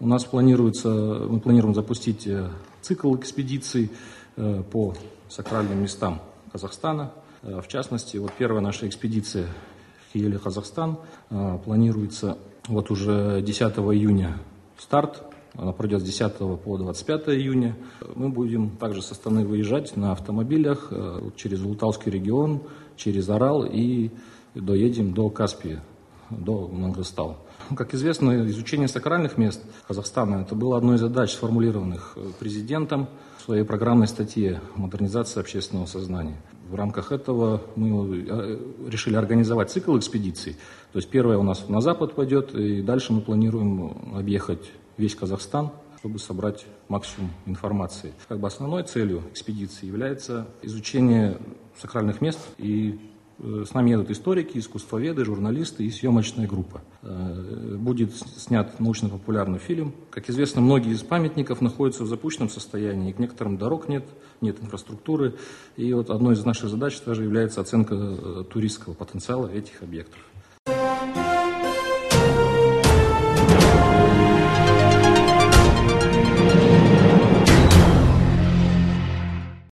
У нас мы планируем запустить цикл экспедиций по сакральным местам Казахстана. В частности, первая наша экспедиция в Хиеле, Казахстан, планируется уже 10 июня старт. Она пройдет с 10 по 25 июня. Мы будем также с Астаны выезжать на автомобилях через Улутауский регион, через Арал и доедем до Каспия, до Мангыстау. Как известно, изучение сакральных мест Казахстана – это было одной из задач, сформулированных президентом в своей программной статье «Модернизация общественного сознания». В рамках этого мы решили организовать цикл экспедиций. То есть первая у нас на запад пойдет, и дальше мы планируем объехать весь Казахстан, чтобы собрать максимум информации. Основной целью экспедиции является изучение сакральных мест, и с нами едут историки, искусствоведы, журналисты и съемочная группа. Будет снят научно-популярный фильм. Как известно, многие из памятников находятся в запущенном состоянии, к некоторым дорог нет инфраструктуры. И одной из наших задач тоже является оценка туристского потенциала этих объектов.